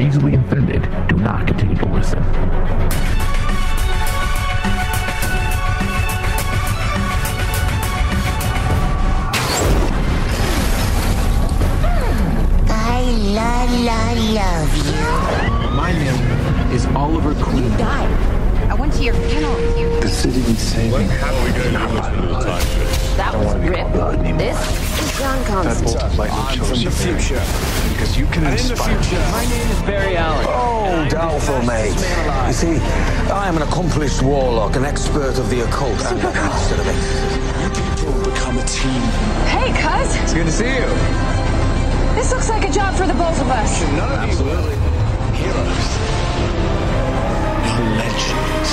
easily offended, do not continue to listen. I love you. My name is Oliver Queen. You died. I went to your funeral with you. The city needs saving. How are we going to do this in a little time? That was Rip. This is John Constantine. I'm from the future. Because you can inspire. My name is Barry Allen. Oh, doubtful, mate. You see, I am an accomplished warlock, an expert of the occult, and a master of exorcism. You people become a team. Hey, cuz. It's good to see you. This looks like a job for the both of us. None of you heroes. You're legends.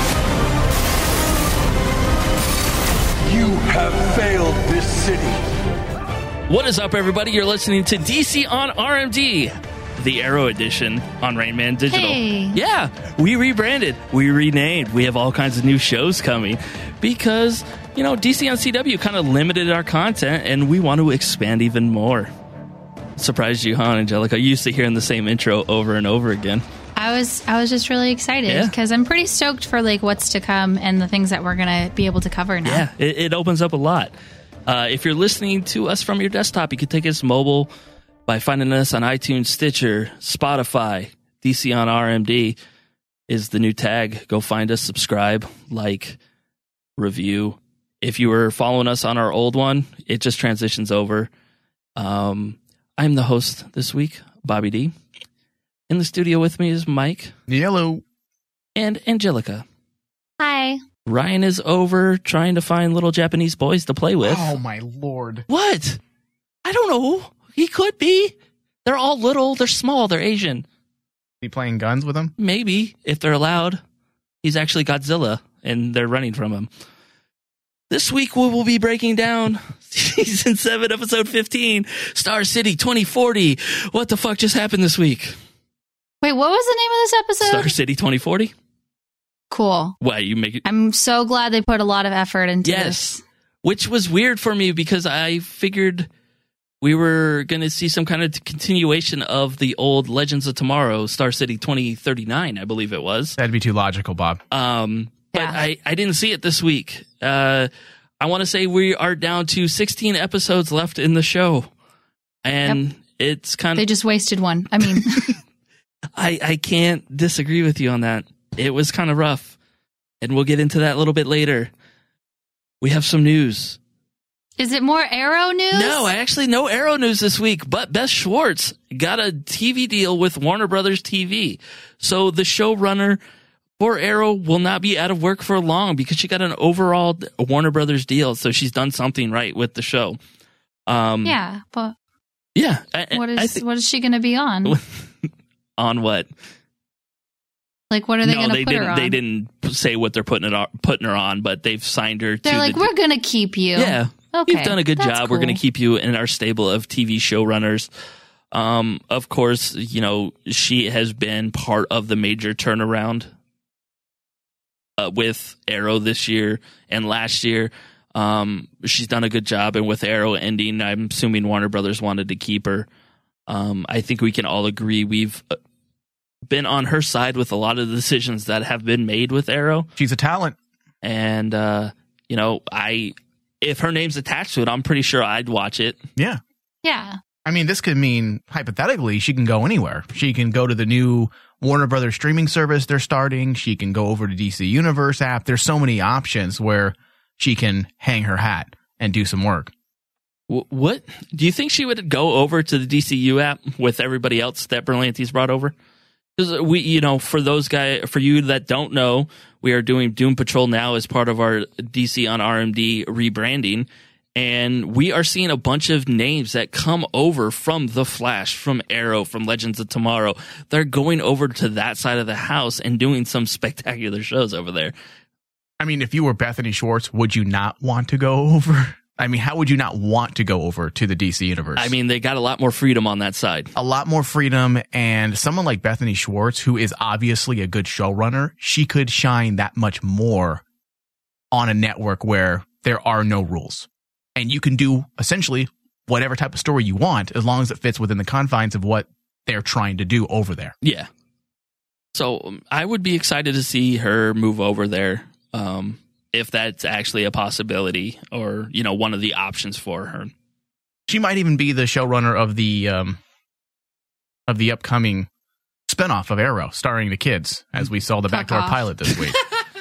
You have failed this city. What is up, everybody? You're listening to DC on RMD, the Arrow edition on Rain Man Digital. Hey. Yeah, we rebranded, we renamed, we have all kinds of new shows coming because, you know, DC on CW kind of limited our content and we want to expand even more. Surprised you, huh, Angelica? You used to hearing the same intro over and over again. I was just really excited because I'm pretty stoked for like what's to come and the things that we're going to be able to cover now. Yeah, it opens up a lot. If you're listening to us from your desktop, you can take us mobile by finding us on iTunes, Stitcher, Spotify. DC on RMD is the new tag. Go find us, subscribe, like, review. If you were following us on our old one, it just transitions over. I'm the host this week, Bobby D. In the studio with me is Mike. Hello. And Angelica. Hi. Ryan is over trying to find little Japanese boys to play with. Oh, my Lord. What? I don't know. He could be. They're all little. They're small. They're Asian. Be playing guns with them? Maybe, if they're allowed. He's actually Godzilla, and they're running from him. This week, we will be breaking down Season 7, Episode 15, Star City 2040. What the fuck just happened this week? Wait, what was the name of this episode? Star City 2040? Cool. Why, you make it... I'm so glad they put a lot of effort into Yes. this. Which was weird for me because I figured we were going to see some kind of continuation of the old Legends of Tomorrow, Star City 2039, I believe it was. That'd be too logical, Bob. But I didn't see it this week. I want to say we are down to 16 episodes left in the show. And it's kind of... They just wasted one. I mean... I can't disagree with you on that. It was kind of rough. And we'll get into that a little bit later. We have some news. Is it more Arrow news? No, actually no Arrow news this week. But Beth Schwartz got a TV deal with Warner Brothers TV. So the showrunner for Arrow will not be out of work for long because she got an overall Warner Brothers deal. So she's done something right with the show. Yeah, but yeah, what is she going to be on? On what? Like, what are they going to put her on? They didn't say what they're putting her on, but they've signed her. They're like, we're going to keep you. Yeah, okay, you've done a good job. Cool. We're going to keep you in our stable of TV showrunners. Of course, you know, she has been part of the major turnaround with Arrow this year and last year. She's done a good job, and with Arrow ending, I'm assuming Warner Brothers wanted to keep her. I think we can all agree we've been on her side with a lot of the decisions that have been made with Arrow. She's a talent. And, you know, if her name's attached to it, I'm pretty sure I'd watch it. Yeah. Yeah. I mean, this could mean, hypothetically, she can go anywhere. She can go to the new Warner Brothers streaming service they're starting. She can go over to DC Universe app. There's so many options where she can hang her hat and do some work. What? Do you think she would go over to the DCU app with everybody else that Berlanti's brought over? Because we, you know, for you that don't know, we are doing Doom Patrol now as part of our DC on RMD rebranding. And we are seeing a bunch of names that come over from The Flash, from Arrow, from Legends of Tomorrow. They're going over to that side of the house and doing some spectacular shows over there. I mean, if you were Bethany Schwartz, would you not want to go over? I mean, how would you not want to go over to the DC Universe? I mean, they got a lot more freedom on that side. A lot more freedom, and someone like Bethany Schwartz, who is obviously a good showrunner, she could shine that much more on a network where there are no rules. And you can do essentially whatever type of story you want as long as it fits within the confines of what they're trying to do over there. Yeah. So I would be excited to see her move over there, if that's actually a possibility, or one of the options for her. She might even be the showrunner of the upcoming spinoff of Arrow, starring the kids, as we saw the backdoor pilot this week.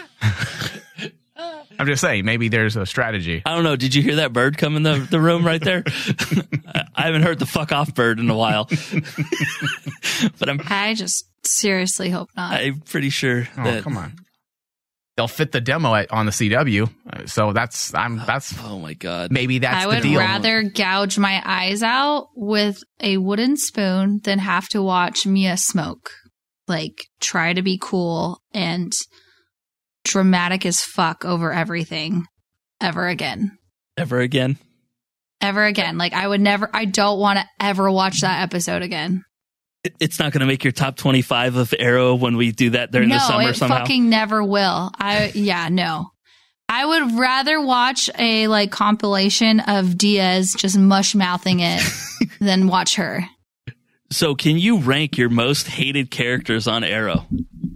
I'm just saying, maybe there's a strategy. I don't know. Did you hear that bird come in the room right there? I haven't heard the fuck off bird in a while. But I just seriously hope not. I'm pretty sure that. Oh, come on. They'll fit the demo on the CW. So that's. Oh my God. Maybe that's the deal. I would rather gouge my eyes out with a wooden spoon than have to watch Mia smoke. Like, try to be cool and dramatic as fuck over everything ever again. Ever again? Ever again. Like, I don't want to ever watch that episode again. It's not going to make your top 25 of Arrow when we do that during the summer somehow? No, it fucking never will. No. I would rather watch a compilation of Diaz just mush-mouthing it than watch her. So can you rank your most hated characters on Arrow?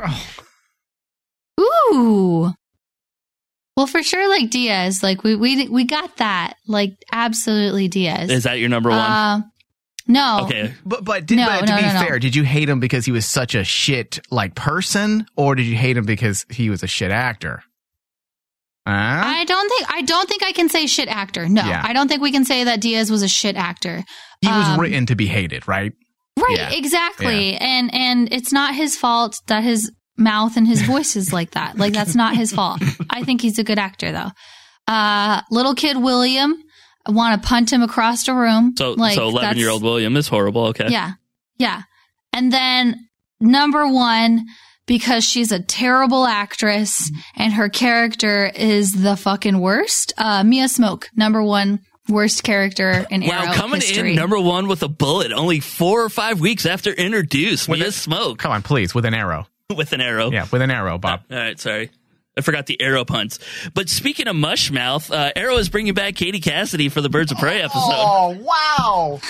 Ooh. Well, for sure, Diaz. We got that. Absolutely Diaz. Is that your number one? No. Okay. But to be fair, did you hate him because he was such a shit person, or did you hate him because he was a shit actor? I don't think I can say shit actor. No. Yeah. I don't think we can say that Diaz was a shit actor. He was written to be hated, right? Right, yeah. Exactly. Yeah. And it's not his fault that his mouth and his voice is like that. That's not his fault. I think he's a good actor though. Little kid William, I want to punt him across the room. So 11-year-old William is horrible. Okay. Yeah. Yeah. And then number one, because she's a terrible actress and her character is the fucking worst. Mia Smoke, number one worst character in Arrow coming history. In number one with a bullet only 4 or 5 weeks after introduced. Mia Smoke. Come on, please, with an arrow. With an arrow. Yeah, with an arrow, Bob. All right, sorry. I forgot the arrow puns. But speaking of Mushmouth, Arrow is bringing back Katie Cassidy for the Birds of Prey episode. Oh, wow.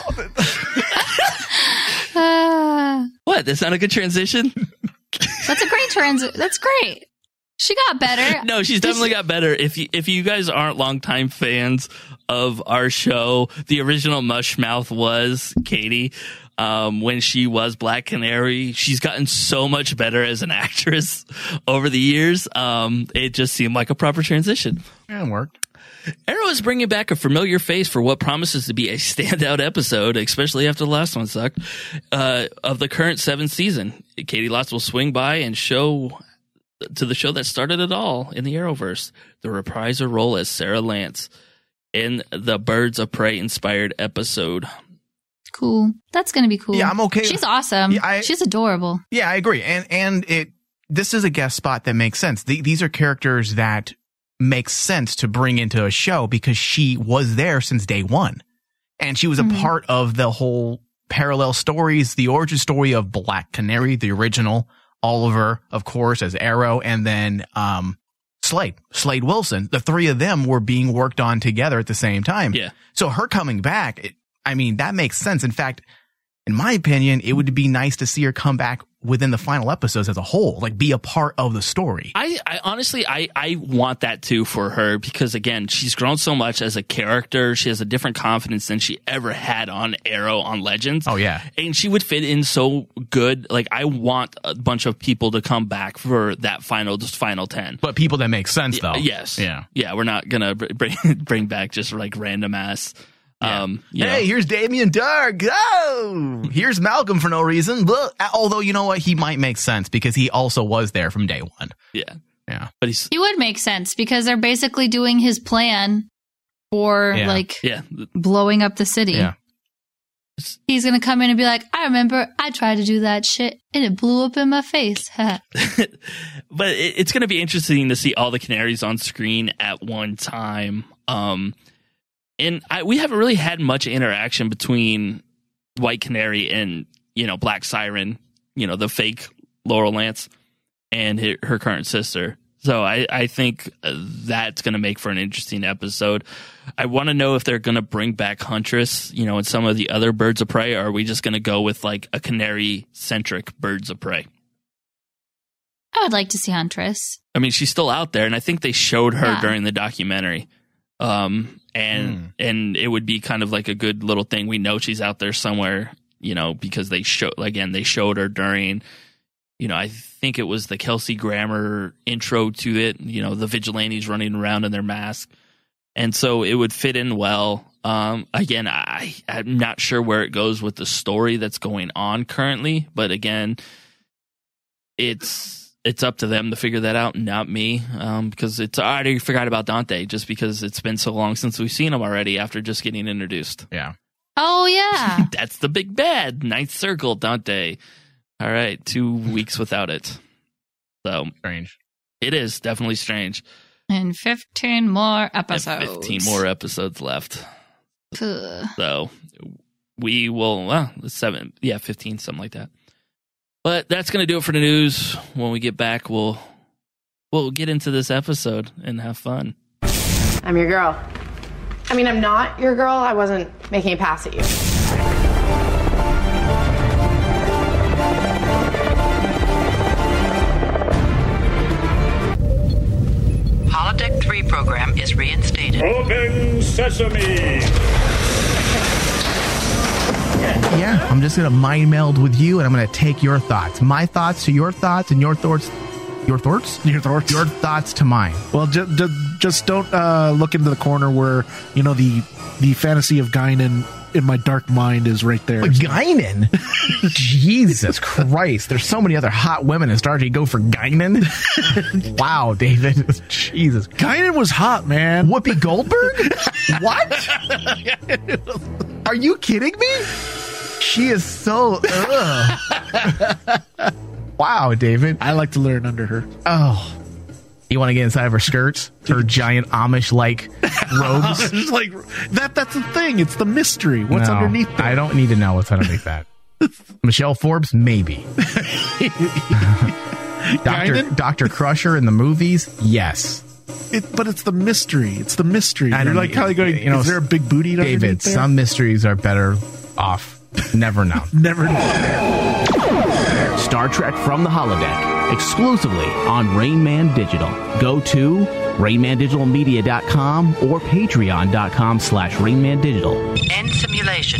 What? That's not a good transition? That's a great transition. That's great. She got better. No, she's definitely got better. If you guys aren't longtime fans of our show, the original Mushmouth was Katie. When she was Black Canary, she's gotten so much better as an actress over the years. It just seemed like a proper transition. Yeah, it worked. Arrow is bringing back a familiar face for what promises to be a standout episode, especially after the last one sucked, of the current 7th season. Katie Lotz will swing by and show to the show that started it all in the Arrowverse, the reprise her role as Sarah Lance in the Birds of Prey inspired episode. Cool. That's going to be cool. Yeah, I'm okay. She's awesome. Yeah, she's adorable. Yeah, I agree. And this is a guest spot that makes sense. These are characters that make sense to bring into a show because she was there since day one. And she was a part of the whole parallel stories, the origin story of Black Canary, the original, Oliver, of course, as Arrow, and then Slade Wilson. The three of them were being worked on together at the same time. Yeah. So her coming back, that makes sense. In fact, in my opinion, it would be nice to see her come back within the final episodes as a whole, be a part of the story. I honestly want that too for her because, again, she's grown so much as a character. She has a different confidence than she ever had on Arrow on Legends. Oh, yeah. And she would fit in so good. I want a bunch of people to come back for that final 10. But people that make sense, though. Yes. Yeah. Yeah, we're not going to bring back just random ass. Yeah. Here's Damien Dark. Oh, here's Malcolm for no reason. Although, you know what? He might make sense because he also was there from day one. Yeah. Yeah. But he would make sense because they're basically doing his plan for blowing up the city. Yeah. He's going to come in and be like, I remember I tried to do that shit and it blew up in my face. But it's going to be interesting to see all the Canaries on screen at one time. And we haven't really had much interaction between White Canary and, Black Siren, the fake Laurel Lance, and her current sister. So I think that's going to make for an interesting episode. I want to know if they're going to bring back Huntress, and some of the other Birds of Prey, or are we just going to go with like a canary-centric Birds of Prey? I would like to see Huntress. I mean, she's still out there, and I think they showed her during the documentary. And it would be kind of like a good little thing. We know she's out there somewhere, because they showed her during, I think it was the Kelsey Grammer intro to it, the vigilantes running around in their mask. And so it would fit in well. Again, I'm not sure where it goes with the story that's going on currently, but again, it's up to them to figure that out, not me, because I already forgot about Dante just because it's been so long since we've seen him already after just getting introduced. Yeah. Oh, yeah. That's the big bad. Ninth Circle, Dante. All right, 2 weeks without it. So strange. It is definitely strange. And 15 more episodes. 15 more episodes left. Ugh. So we will, 15, something like that. But that's going to do it for the news. When we get back, we'll get into this episode and have fun. I'm your girl. I mean, I'm not your girl. I wasn't making a pass at you. Holodeck 3 program is reinstated. Open sesame! Yeah, I'm just going to mind meld with you, and I'm going to take your thoughts. My thoughts to your thoughts, and your thoughts to mine. Well, just don't look into the corner where, the fantasy of Guinan in my dark mind is right there. Guinan? Jesus Christ. There's so many other hot women in Star Trek. You go for Guinan? Wow, David. Jesus. Guinan was hot, man. Whoopi Goldberg? What? Are you kidding me? She is so... Wow, David. I like to learn under her. Oh. You want to get inside of her skirts? Her giant Amish-like robes? It's like, that's the thing. It's the mystery. What's underneath that? I don't need to know what's underneath that. Michelle Forbes? Maybe. Dr. Crusher in the movies? Yes. But it's the mystery. It's the mystery. You're like kind of going, is there a big booty David, there? Some mysteries are better off never known. Never known. Star Trek from the Holodeck, exclusively on Rain Man Digital. Go to RainManDigitalMedia.com or Patreon.com/RainManDigital. End simulation.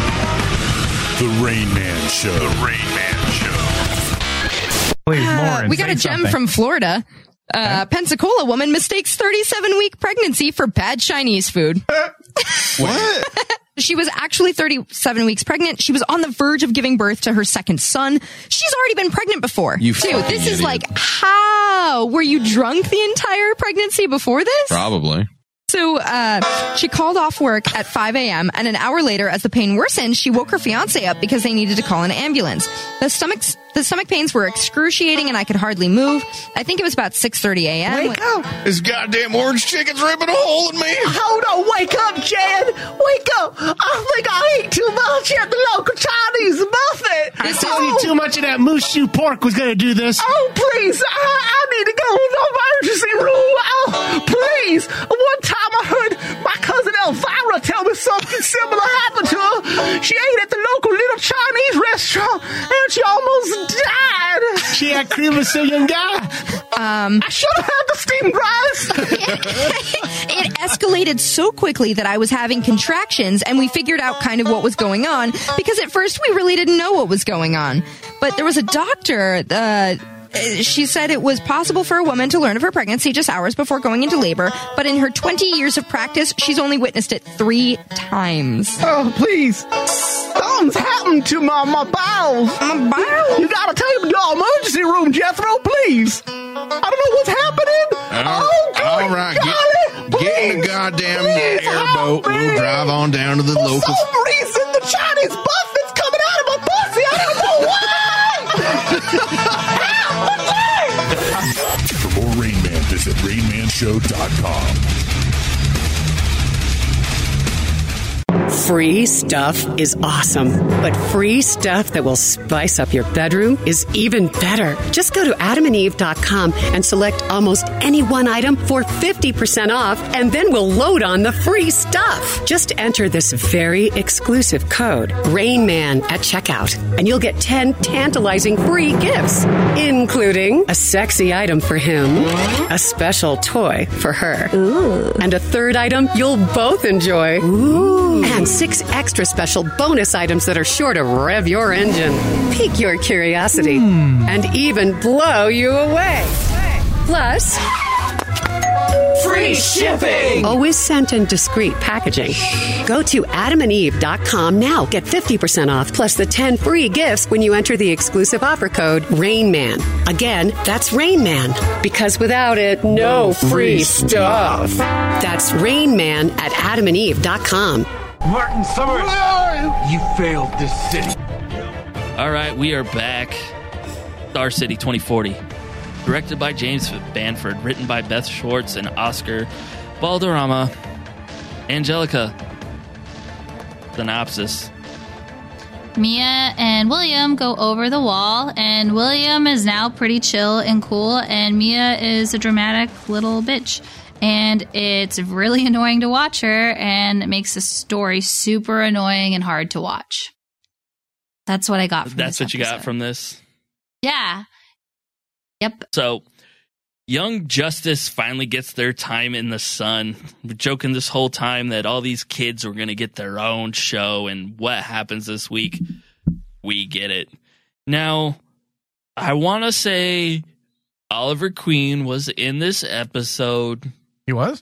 The Rain Man Show. The Rain Man Show. Please, Lauren, we got a gem from Florida. Pensacola woman mistakes 37-week pregnancy for bad Chinese food. What? She was actually 37 weeks pregnant. She was on the verge of giving birth to her second son. She's already been pregnant before. This is like, how? Were you drunk the entire pregnancy before this? Probably. So she called off work at 5 a.m. and an hour later, as the pain worsened, she woke her fiance up because they needed to call an ambulance. The stomach pains were excruciating and I could hardly move. I think it was about 6:30 a.m. Wake up! This goddamn orange chicken's ripping a hole in me. Hold on, wake up, Jan. Wake up. I think I ate too much at the local Chinese buffet. I told you too much of that moose shoe pork was going to do this. Oh, please. I need to go to the emergency room. Oh, please. One time I heard my cousin Elvira tell me something similar happened to her. She ate at the local little Chinese restaurant and she almost died. She had cream of Sicilian guy. I should have had the steamed rice. It escalated so quickly that I was having contractions, and we figured out kind of what was going on, because at first we really didn't know what was going on. But there was a doctor, she said it was possible for a woman to learn of her pregnancy just hours before going into labor, but in her 20 years of practice, she's only witnessed it 3 times. Oh, please. Something's happened to my bowels. My bowels? You gotta take me to the emergency room, Jethro, please. I don't know what's happening. All right, get in the goddamn airboat. We'll drive on down to the local. For some reason, the Chinese buffet's coming out of my pussy. I don't know why. For more Rain Man, visit RainManShow.com. Free stuff is awesome, but free stuff that will spice up your bedroom is even better. Just go to adamandeve.com and select almost any one item for 50% off, and then we'll load on the free stuff. Just enter this very exclusive code, RAINMAN, at checkout, and you'll get 10 tantalizing free gifts, including a sexy item for him, a special toy for her, and a third item you'll both enjoy. And 6 extra special bonus items that are sure to rev your engine, pique your curiosity, and even blow you away. Plus, free shipping! Always sent in discreet packaging. Go to adamandeve.com now. Get 50% off plus the 10 free gifts when you enter the exclusive offer code RAINMAN. Again, that's RAINMAN. Because without it, no free stuff. That's RAINMAN at adamandeve.com. Martin Summers, you failed this city. All right, we are back. Star City 2040. Directed by James Banford. Written by Beth Schwartz and Oscar Balderrama. Angelica. Synopsis. Mia and William go over the wall, and William is now pretty chill and cool, and Mia is a dramatic little bitch. And it's really annoying to watch her, and it makes the story super annoying and hard to watch. That's what I got from That's this what you got from this? Yeah. Yep. So, Young Justice finally gets their time in the sun. We're joking this whole time that all these kids were going to get their own show, and what happens this week? We get it. Now, I want to say Oliver Queen was in this episode. He was?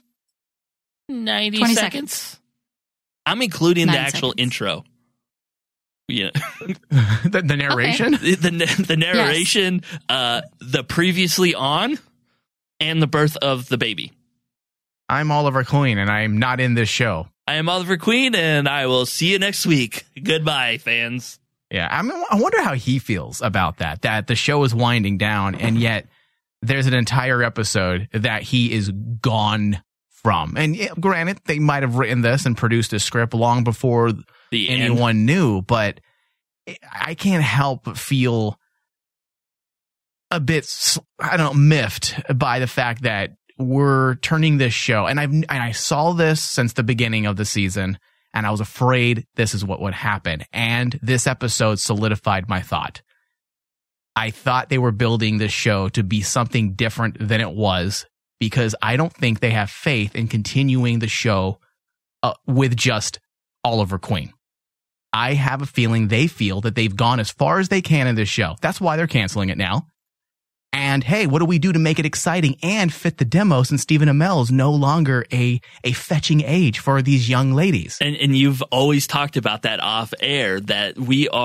90 20 seconds. I'm including the 9 actual seconds. intro. Yeah. the narration? Okay. The narration, yes. The previously on, and the birth of the baby. I'm Oliver Queen, and I'm not in this show. I am Oliver Queen, and I will see you next week. Goodbye, fans. Yeah, I wonder how he feels about that the show is winding down, and yet there's an entire episode that he is gone from. And granted, they might have written this and produced a script long before anyone knew, but I can't help but feel a bit, miffed by the fact that we're turning this show. And I saw this since the beginning of the season, and I was afraid this is what would happen. And this episode solidified my thought. I thought they were building this show to be something different than it was, because I don't think they have faith in continuing the show with just Oliver Queen. I have a feeling they feel that they've gone as far as they can in this show. That's why they're canceling it now. And hey, what do we do to make it exciting and fit the demo, since Stephen Amell is no longer a fetching age for these young ladies? And you've always talked about that off air, that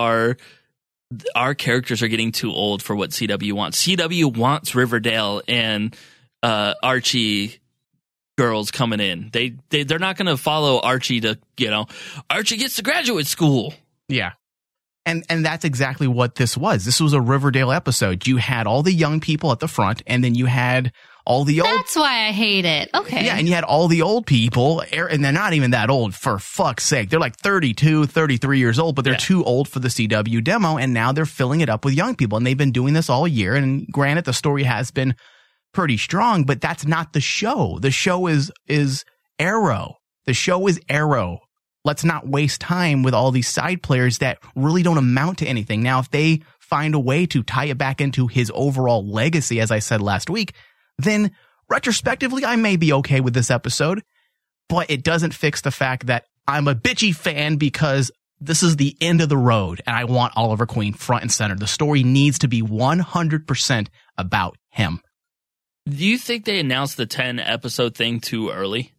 our characters are getting too old for what CW wants. CW wants Riverdale and Archie girls coming in. They're not going to follow Archie to, Archie gets to graduate school. Yeah. And that's exactly what this was. This was a Riverdale episode. You had all the young people at the front, and then you had all the old. That's why I hate it. Okay. Yeah, and you had all the old people, and they're not even that old, for fuck's sake. They're like 32, 33 years old, but they're too old for the CW demo, and now they're filling it up with young people. And they've been doing this all year, and granted, the story has been pretty strong, but that's not the show. The show is Arrow. The show is Arrow. Let's not waste time with all these side players that really don't amount to anything. Now, if they find a way to tie it back into his overall legacy, as I said last week, then retrospectively, I may be okay with this episode, but it doesn't fix the fact that I'm a bitchy fan because this is the end of the road, and I want Oliver Queen front and center. The story needs to be 100% about him. Do you think they announced the 10-episode thing too early?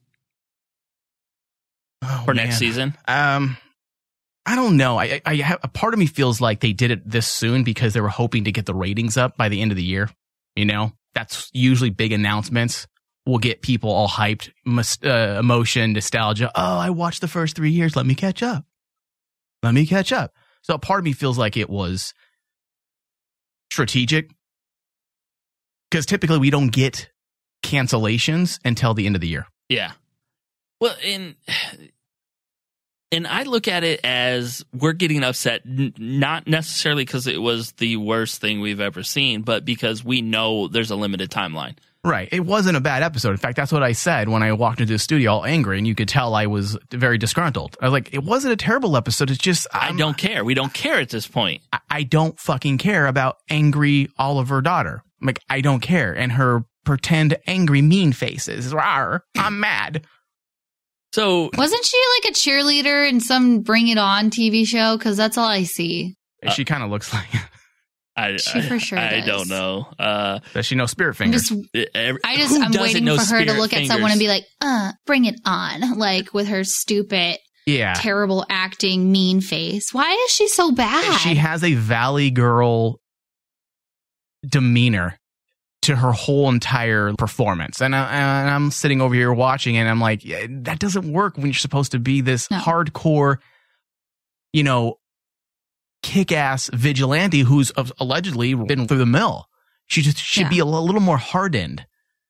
For next season? I don't know. I have, a part of me feels like they did it this soon because they were hoping to get the ratings up by the end of the year. That's usually big announcements. Will get people all hyped, emotion, nostalgia. Oh, I watched the first 3 years. Let me catch up. So a part of me feels like it was strategic, because typically we don't get cancellations until the end of the year. Yeah. Well, And I look at it as we're getting upset, not necessarily because it was the worst thing we've ever seen, but because we know there's a limited timeline. Right. It wasn't a bad episode. In fact, that's what I said when I walked into the studio all angry, and you could tell I was very disgruntled. I was like, it wasn't a terrible episode. It's just... I don't care. We don't care at this point. I don't fucking care about angry Oliver daughter. Like, I don't care. And her pretend angry mean faces. Rawr, I'm mad. So... Wasn't she like a cheerleader in some Bring It On TV show? Because that's all I see. She kind of looks like... She for sure I does. don't know. Does she know Spirit Fingers? I'm waiting for her to look at someone and be like, bring it on. Like with her stupid, terrible acting, mean face. Why is she so bad? She has a Valley Girl demeanor to her whole entire performance. And I'm sitting over here watching and I'm like, that doesn't work when you're supposed to be this hardcore, kick-ass vigilante who's allegedly been through the mill. She just should be a little more hardened.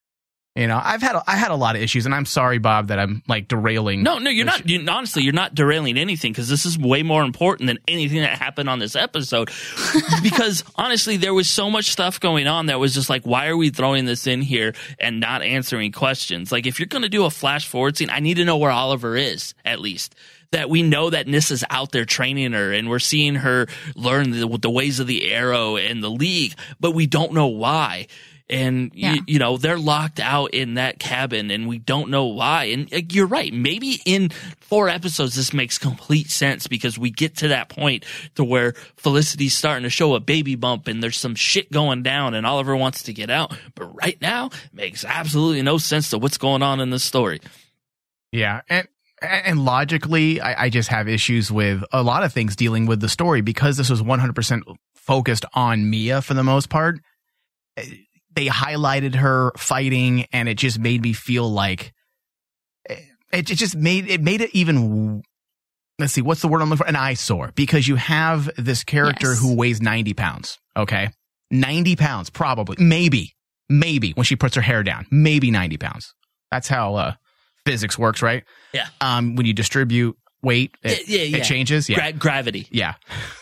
I had a lot of issues, and I'm sorry, Bob, that I'm like derailing. No, you're not. Honestly, you're not derailing anything, because this is way more important than anything that happened on this episode. Because honestly, there was so much stuff going on that was just like, why are we throwing this in here and not answering questions? Like, if you're going to do a flash forward scene, I need to know where Oliver is, at least. That we know that Nissa's out there training her, and we're seeing her learn the ways of the Arrow and the League, but we don't know why. And, they're locked out in that cabin, and we don't know why. And you're right. Maybe in 4 episodes, this makes complete sense, because we get to that point to where Felicity's starting to show a baby bump, and there's some shit going down, and Oliver wants to get out. But right now, it makes absolutely no sense to what's going on in this story. Yeah. And logically, I just have issues with a lot of things dealing with the story, because this was 100% focused on Mia for the most part. They highlighted her fighting, and it just made me feel like it made it even. Let's see, what's the word I'm looking for? An eyesore, because you have this character who weighs 90 pounds. Okay, 90 pounds, probably, maybe when she puts her hair down, maybe 90 pounds. That's how physics works, right? Yeah. When you distribute weight, it changes. Yeah. Gravity. Yeah.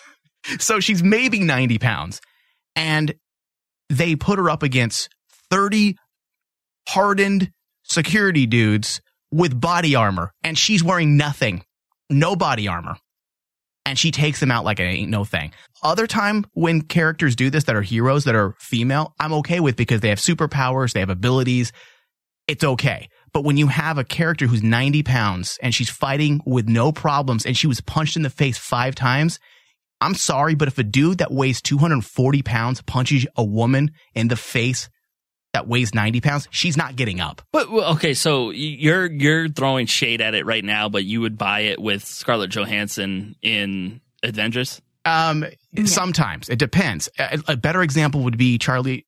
So she's maybe 90 pounds, and they put her up against 30 hardened security dudes with body armor, and she's wearing nothing, no body armor, and she takes them out like it ain't no thing. Other time when characters do this that are heroes, that are female, I'm okay with, because they have superpowers, they have abilities. It's okay. But when you have a character who's 90 pounds and she's fighting with no problems, and she was punched in the face 5 times, I'm sorry, but if a dude that weighs 240 pounds punches a woman in the face that weighs 90 pounds, she's not getting up. But okay, so you're throwing shade at it right now, but you would buy it with Scarlett Johansson in Avengers? Sometimes. It depends. A better example would be Charlize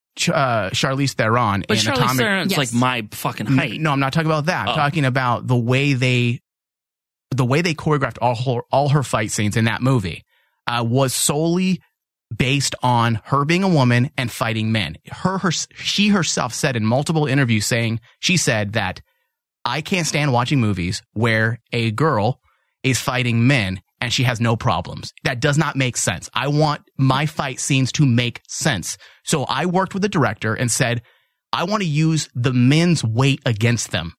Theron. But Charlize Theron's like my fucking height. No, I'm not talking about that. I'm talking about the way they choreographed all her fight scenes in that movie. Was solely based on her being a woman and fighting men. She herself said in multiple interviews she said that I can't stand watching movies where a girl is fighting men and she has no problems. That does not make sense. I want my fight scenes to make sense. So I worked with the director and said, I want to use the men's weight against them.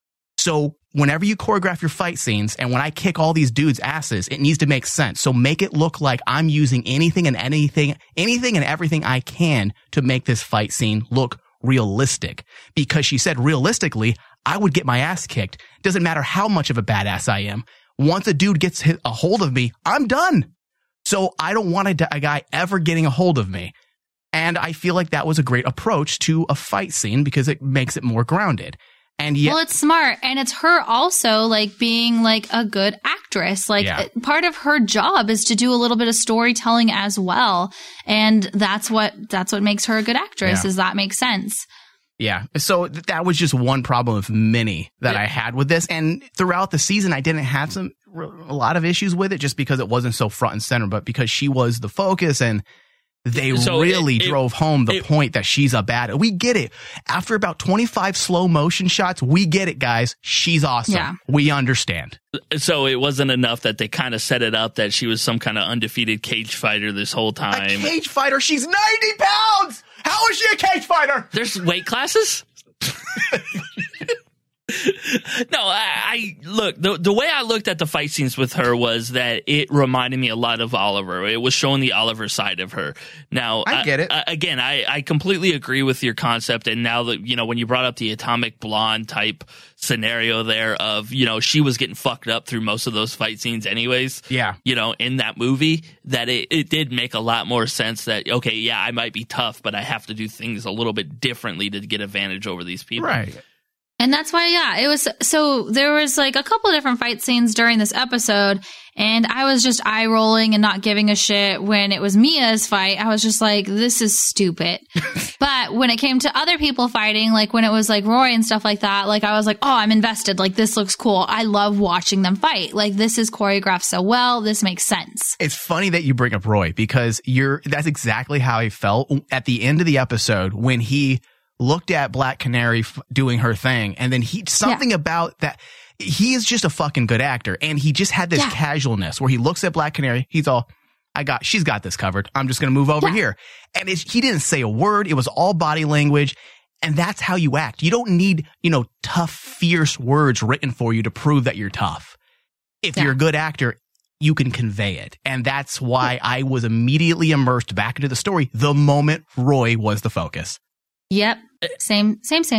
So whenever you choreograph your fight scenes, and when I kick all these dudes' asses, it needs to make sense. So make it look like I'm using anything and everything I can to make this fight scene look realistic. Because she said, realistically, I would get my ass kicked. Doesn't matter how much of a badass I am. Once a dude gets a hold of me, I'm done. So I don't want a guy ever getting a hold of me. And I feel like that was a great approach to a fight scene, because it makes it more grounded. And well, it's smart. And it's her also like being like a good actress. Like part of her job is to do a little bit of storytelling as well. And that's what makes her a good actress, is that makes sense. Yeah. So that was just one problem of many that I had with this. And throughout the season, I didn't have a lot of issues with it, just because it wasn't so front and center, but because she was the focus, and they really drove home the point that she's a bad. We get it. After about 25 slow motion shots, we get it, guys. She's awesome. Yeah. We understand. So it wasn't enough that they kind of set it up that she was some kind of undefeated cage fighter this whole time. A cage fighter? She's 90 pounds! How is she a cage fighter? There's weight classes? No, I look, the way I looked at the fight scenes with her was that it reminded me a lot of Oliver. It was showing the Oliver side of her. Now, I get it. Again, I completely agree with your concept. And now that, when you brought up the Atomic Blonde type scenario there of, she was getting fucked up through most of those fight scenes anyways. Yeah. In that movie, that it did make a lot more sense that, okay, yeah, I might be tough, but I have to do things a little bit differently to get advantage over these people. Right. And that's why, it was, so there was like a couple of different fight scenes during this episode, and I was just eye rolling and not giving a shit when it was Mia's fight. I was just like, this is stupid. But when it came to other people fighting, like when it was like Roy and stuff like that, like I was like, oh, I'm invested. Like this looks cool. I love watching them fight. Like this is choreographed so well. This makes sense. It's funny that you bring up Roy because that's exactly how I felt at the end of the episode when he looked at Black Canary doing her thing, and then about that. He is just a fucking good actor, and he just had this casualness where he looks at Black Canary. He's all, she's got this covered. I'm just going to move over here. And he didn't say a word. It was all body language. And that's how you act. You don't need, tough, fierce words written for you to prove that you're tough. If you're a good actor, you can convey it. And that's why I was immediately immersed back into the story the moment Roy was the focus. Yep. Same.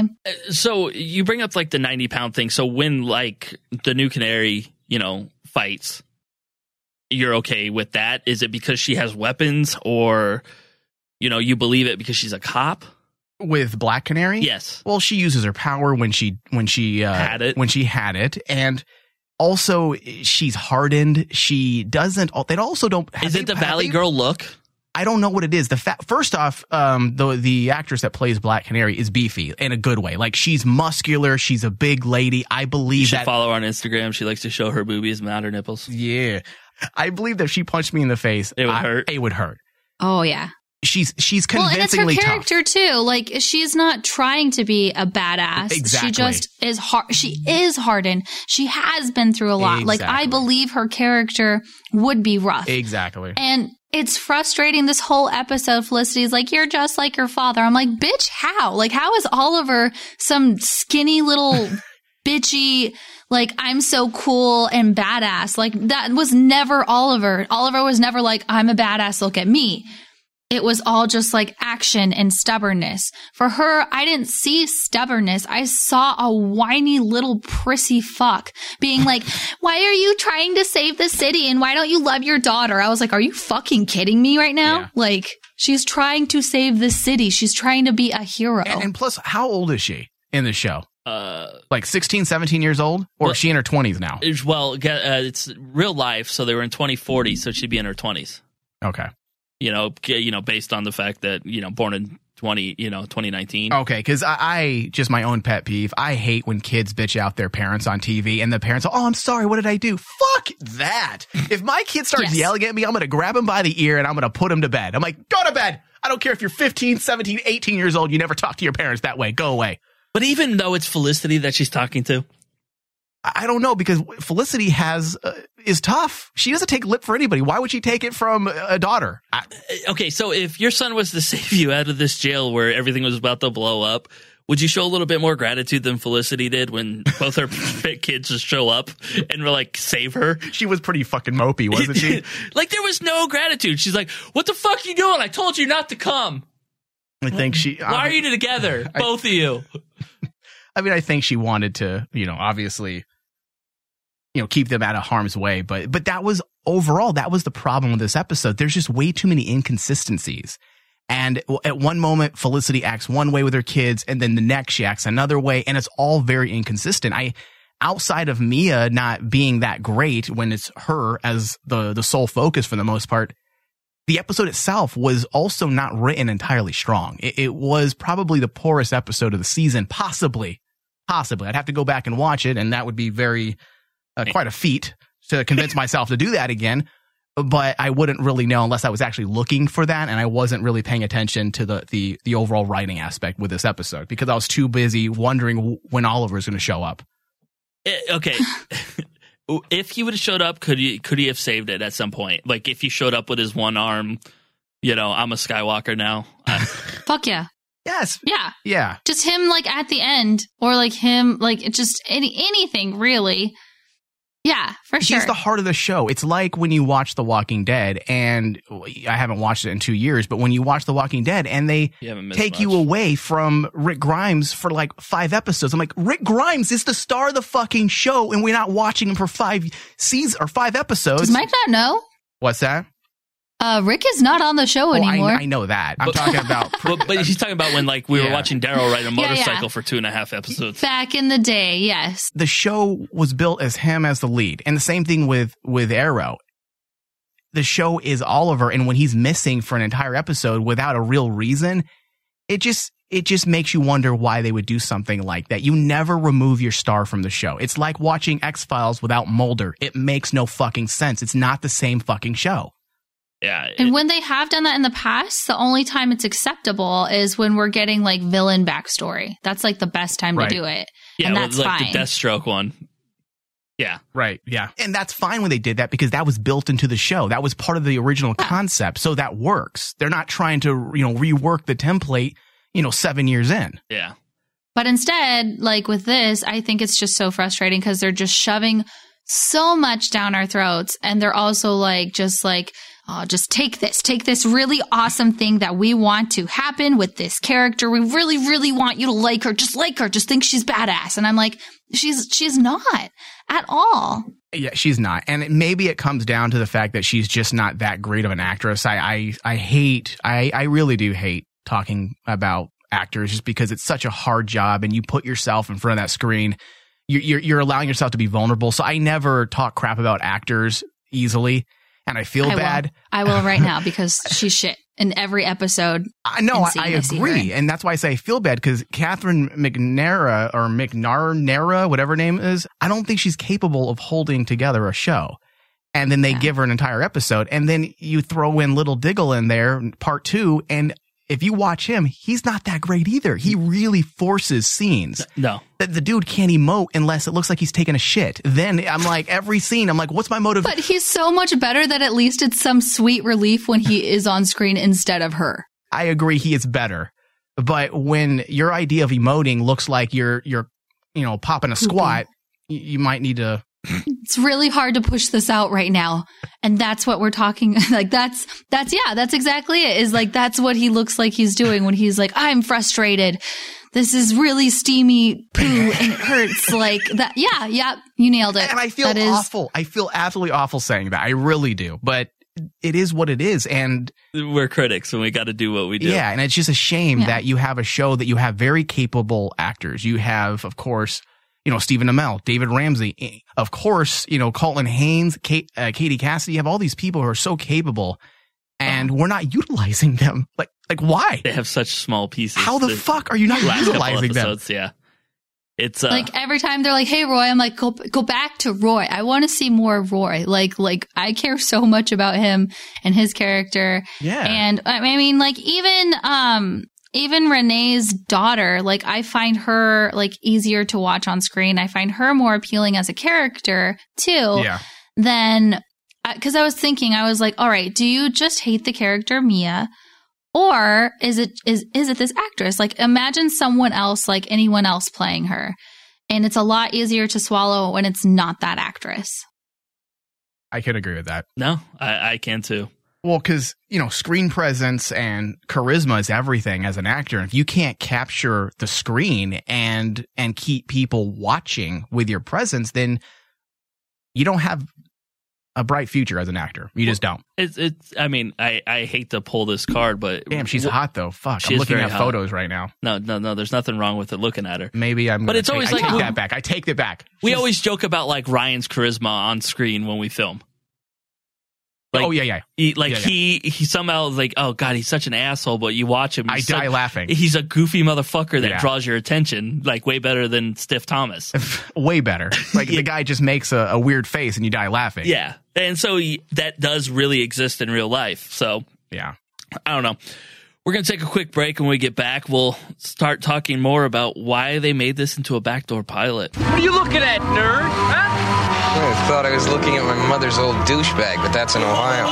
So you bring up like the 90-pound thing. So when like the new Canary, fights, you're okay with that? Is it because she has weapons, or, you believe it because she's a cop? With Black Canary? Yes. Well, she uses her power when she had it. And also she's hardened. She doesn't, they also don't. Is it the Valley Girl look? I don't know what it is. First off, the actress that plays Black Canary is beefy in a good way. Like she's muscular. She's a big lady. I believe you should follow her on Instagram. She likes to show her boobies, not her nipples. Yeah. I believe that if she punched me in the face, it would hurt. It would hurt. Oh yeah. She's convincingly tough. Well, and it's her character too. Like she's not trying to be a badass. Exactly. She just is She is hardened. She has been through a lot. Exactly. Like I believe her character would be rough. Exactly. And it's frustrating this whole episode. Felicity's like, you're just like your father. I'm like, bitch, how? Like, how is Oliver some skinny little bitchy, like, I'm so cool and badass? Like, that was never Oliver. Oliver was never like, I'm a badass, look at me. It was all just like action and stubbornness. For her, I didn't see stubbornness. I saw a whiny little prissy fuck being like, why are you trying to save the city? And why don't you love your daughter? I was like, are you fucking kidding me right now? Yeah. Like, she's trying to save the city. She's trying to be a hero. And plus, how old is she in the show? Like 16, 17 years old? Or is she in her 20s now? Well, it's real life. So they were in 2040. So she'd be in her 20s. Okay. Based on the fact that, born in 2019. Okay, because I just my own pet peeve. I hate when kids bitch out their parents on TV and the parents are, oh, I'm sorry, what did I do? Fuck that. If my kid starts yelling at me, I'm going to grab him by the ear and I'm going to put him to bed. I'm like, go to bed. I don't care if you're 15, 17, 18 years old. You never talk to your parents that way. Go away. But even though it's Felicity that she's talking to, I don't know, because Felicity is tough. She doesn't take lip for anybody. Why would she take it from a daughter? Okay, so if your son was to save you out of this jail where everything was about to blow up, would you show a little bit more gratitude than Felicity did when both her kids just show up and were like, save her? She was pretty fucking mopey, wasn't she? Like, there was no gratitude. She's like, what the fuck are you doing? I told you not to come. I think Why are you together? Both of you. I mean, I think she wanted to, obviously, keep them out of harm's way. But that was overall, that was the problem with this episode. There's just way too many inconsistencies. And at one moment, Felicity acts one way with her kids, and then the next she acts another way. And it's all very inconsistent. Outside of Mia not being that great when it's her as the sole focus for the most part, the episode itself was also not written entirely strong. It was probably the poorest episode of the season, possibly. I'd have to go back and watch it, and that would be very quite a feat to convince myself to do that again. but I wouldn't really know unless I was actually looking for that, and I wasn't really paying attention to the overall writing aspect with this episode because I was too busy wondering when Oliver's going to show up. Okay. If he would have showed up, could he have saved it at some point? Like if he showed up with his one arm, I'm a Skywalker now. Fuck yeah. Yes. Yeah. Yeah. Just him like at the end, or like him like just anything really. Yeah, for sure. He's the heart of the show. It's like when you watch The Walking Dead, and I haven't watched it in 2 years, but when you watch The Walking Dead and they take you away from Rick Grimes for like 5 episodes, I'm like, Rick Grimes is the star of the fucking show, and we're not watching him for 5 seasons or 5 episodes. Does Mike not know? What's that? Rick is not on the show anymore. I know that. I'm talking about... but he's talking about when we were watching Daryl ride a motorcycle for 2.5 episodes. Back in the day, yes. The show was built as him as the lead. And the same thing with Arrow. The show is Oliver, and when he's missing for an entire episode without a real reason, it just makes you wonder why they would do something like that. You never remove your star from the show. It's like watching X-Files without Mulder. It makes no fucking sense. It's not the same fucking show. Yeah. And when they have done that in the past, the only time it's acceptable is when we're getting like villain backstory. That's like the best time to do it. Yeah, and that's like fine. the Deathstroke one. Yeah. Right. Yeah. And that's fine when they did that because that was built into the show. That was part of the original concept. So that works. They're not trying to, rework the template, 7 years in. Yeah. But instead, like with this, I think it's just so frustrating because they're just shoving so much down our throats. And they're also like, just take this really awesome thing that we want to happen with this character. We really, really want you to like her. Just think she's badass. And I'm like, she's not at all. Yeah, she's not. And maybe it comes down to the fact that she's just not that great of an actress. I really do hate talking about actors just because it's such a hard job and you put yourself in front of that screen. You're allowing yourself to be vulnerable. So I never talk crap about actors easily. And I feel bad. I will right now because she's shit in every episode. I agree. And that's why I say I feel bad because Catherine McNamara, whatever her name is, I don't think she's capable of holding together a show. And then they give her an entire episode. And then you throw in Little Diggle in there, part 2. And if you watch him, he's not that great either. He really forces scenes. No. The dude can't emote unless it looks like he's taking a shit. Then I'm like, every scene, I'm like, what's my motive? But he's so much better that at least it's some sweet relief when he is on screen instead of her. I agree he is better. But when your idea of emoting looks like you're popping a squat, you might need to... It's really hard to push this out right now. And that's what we're talking. Like, that's exactly it. Is like, that's what he looks like he's doing when he's like, I'm frustrated. This is really steamy poo and it hurts like that. Yeah, you nailed it. And I feel awful. I feel absolutely awful saying that. I really do. But it is what it is. And we're critics and we got to do what we do. Yeah. And it's just a shame that you have a show that you have very capable actors. You have, of course, Stephen Amell, David Ramsey, of course, Colton Haynes, Katie Cassidy. You have all these people who are so capable, and we're not utilizing them. Like why? They have such small pieces. How the fuck are you not utilizing them? Yeah, it's like every time they're like, "Hey, Roy," I'm like, "Go back to Roy. I want to see more of Roy." Like I care so much about him and his character. Yeah, and I mean, like even Renee's daughter, like I find her like easier to watch on screen. I find her more appealing as a character too. Yeah. Than because I was thinking, I was like, all right, do you just hate the character Mia, or is it this actress? Like, imagine someone else, like anyone else, playing her, and it's a lot easier to swallow when it's not that actress. I could agree with that. No, I can too. Well, because, screen presence and charisma is everything as an actor. If you can't capture the screen and keep people watching with your presence, then you don't have a bright future as an actor. You just don't. I mean, I hate to pull this card, but... Damn, she's hot, though. Fuck. I'm looking at photos right now. No, there's nothing wrong with it looking at her. Maybe I'm... But it's always like... I take that back. I take it back. We always joke about, like, Ryan's charisma on screen when we film. Like, yeah. He somehow is like, oh god, he's such an asshole. But you watch him, I die laughing. He's a goofy motherfucker that draws your attention, like way better than Stiff Thomas. Way better. Like the guy just makes a weird face and you die laughing. Yeah, and so that does really exist in real life. So yeah, I don't know. We're going to take a quick break, and when we get back, we'll start talking more about why they made this into a backdoor pilot. What are you looking at, nerd? Huh? I thought I was looking at my mother's old douchebag, but that's in Ohio.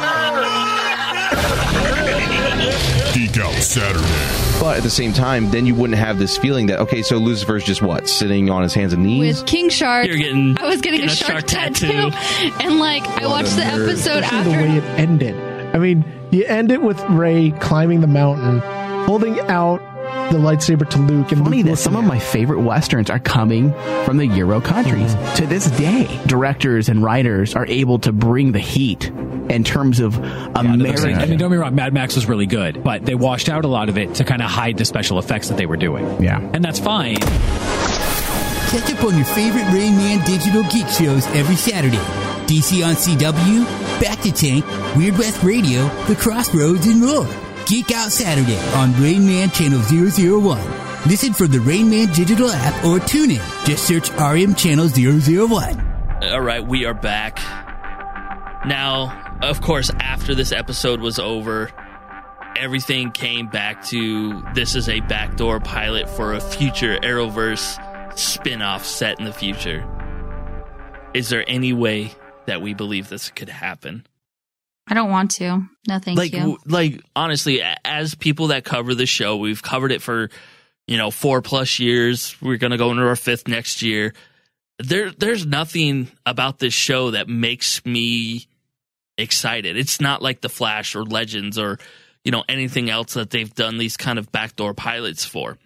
Geek Out Saturday. But at the same time, then you wouldn't have this feeling that, okay, so Lucifer's just what? Sitting on his hands and knees? With King Shark. I was getting a shark tattoo. And I watched the episode Especially after. the way it ended. I mean, you end it with Rey climbing the mountain, holding out the lightsaber to Luke. And Funny that some of my favorite Westerns are coming from the Euro countries. Mm-hmm. To this day, directors and writers are able to bring the heat in terms of American. I mean, don't be wrong, Mad Max was really good, but they washed out a lot of it to kind of hide the special effects that they were doing. Yeah. And that's fine. Catch up on your favorite Rain Man digital geek shows every Saturday. DC on CW, Back to Tank, Weird West Radio, The Crossroads, and more. Geek Out Saturday on Rain Man Channel 001. Listen from the Rain Man digital app or tune in. Just search RM Channel 001. All right, we are back. Now, of course, after this episode was over, everything came back to this is a backdoor pilot for a future Arrowverse spin-off set in the future. Is there any way that we believe this could happen? I don't want to. No, thank you. Like, honestly, as people that cover the show, we've covered it for, 4+ years. We're going to go into our 5th next year. There's nothing about this show that makes me excited. It's not like The Flash or Legends or, anything else that they've done these kind of backdoor pilots for.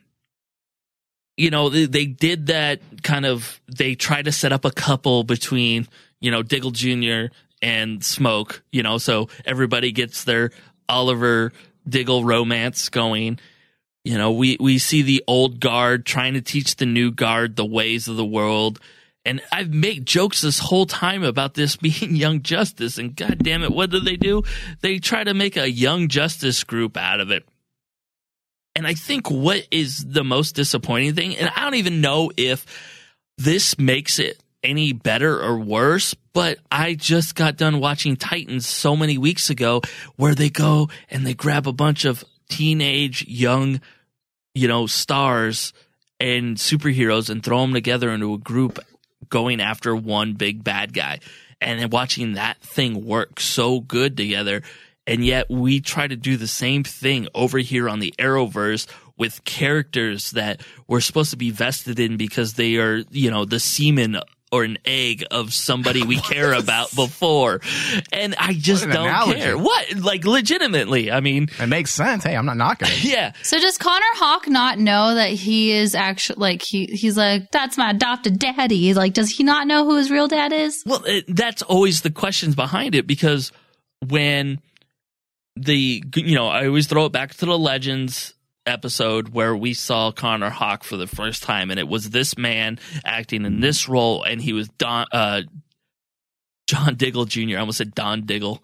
They did that kind of, they tried to set up a couple between, Diggle Jr. and Smoke, so everybody gets their Oliver Diggle romance going. We see the old guard trying to teach the new guard the ways of the world. And I've made jokes this whole time about this being Young Justice. And God damn it, what do? They try to make a Young Justice group out of it. And I think what is the most disappointing thing, and I don't even know if this makes it any better or worse, but I just got done watching Titans so many weeks ago where they go and they grab a bunch of teenage young, stars and superheroes and throw them together into a group going after one big bad guy. And then watching that thing work so good together. And yet we try to do the same thing over here on the Arrowverse with characters that we're supposed to be vested in because they are, the semen or an egg of somebody we care about before. And I just don't care. What? Like, legitimately. I mean, it makes sense. Hey, I'm not knocking it. Yeah. So does Connor Hawke not know that he is actually, he's like, that's my adopted daddy. Like, does he not know who his real dad is? Well, that's always the questions behind it, because when I always throw it back to the Legends episode where we saw Connor Hawke for the first time, and it was this man acting in this role, and he was John Diggle Jr. I almost said Don Diggle.